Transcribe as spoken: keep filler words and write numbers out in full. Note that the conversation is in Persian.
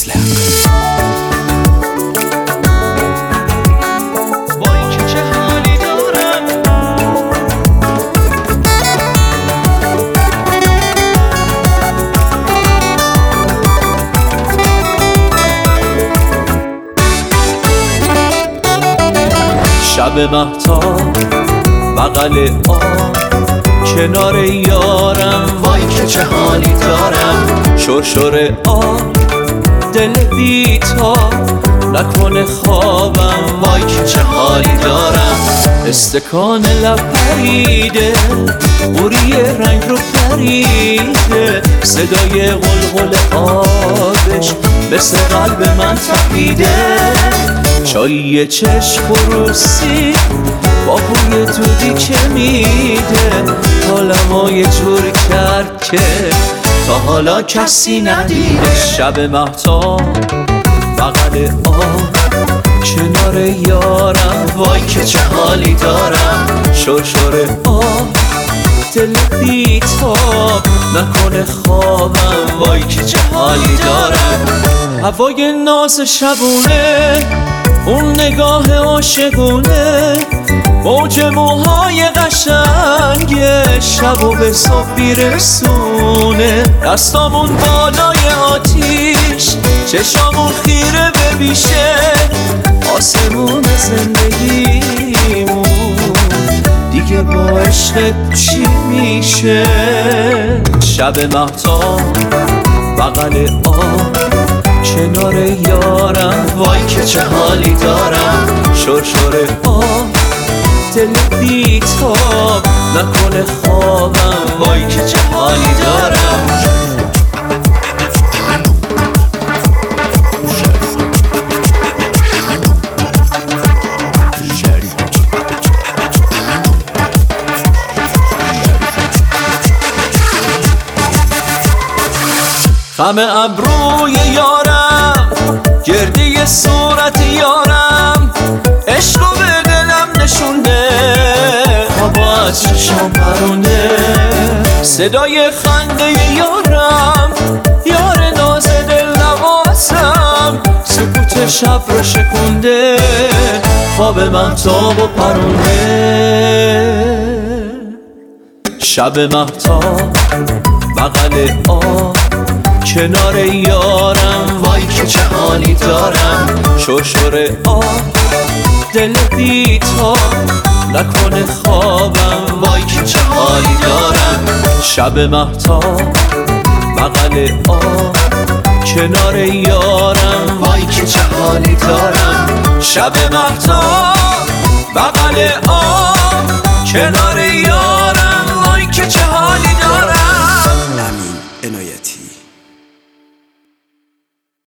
Kessler. شب مهتاب بغل آب کنار یارم، وای که چه حالی دارم. شرشر آب دل بیتاب نکنه خوابم، وای که چه حالی دارم. استکان لب پریده قوری رنگ رو پریده، صدای غلغل آبش مثل قلب من تپیده. چای چشم روسی با بوی دودی که میده، حالمو یه جور کرد که تا حالا کسی ندیده. شب مهتاب بغل آب کنار یارم، وای که چه حالی دارم. شرشر آب دل بیتاب نکنه خوابم، وای که چه حالی دارم. هوای ناز شبونه، اون نگاه عاشقونه، موج موهای قشنگ شب و به صبح میرسونه. دستامون بالای آتیش، چشامون خیره به بیشه، آسمون زندگیمون دیگه با عشق چی میشه. شب مهتاب بغل آب کنار یارم، وای که چه حالی دارم. شرشر آب دل بیتاب نکنه خوابم، وای که چه حالی دارم. خم ابروی یارم، گردی صورت یارم، عشق رو به دلم نشونه، خوابا از چشم پرونه. صدای خنده یارم، یار ناز دل نوازم، سکوت شب رو شکونده، خواب مهتاب و پرونه. شب مهتاب بغل آب کنار یارم، وای که چه حالی دارم. شرشر آب دل بیتاب نکنه خوابم، وای که چه حالی دارم. شب مهتاب بغل آب کنار یارم، وای که چه حالی دارم. شب مهتاب بغل آب کنار یارم.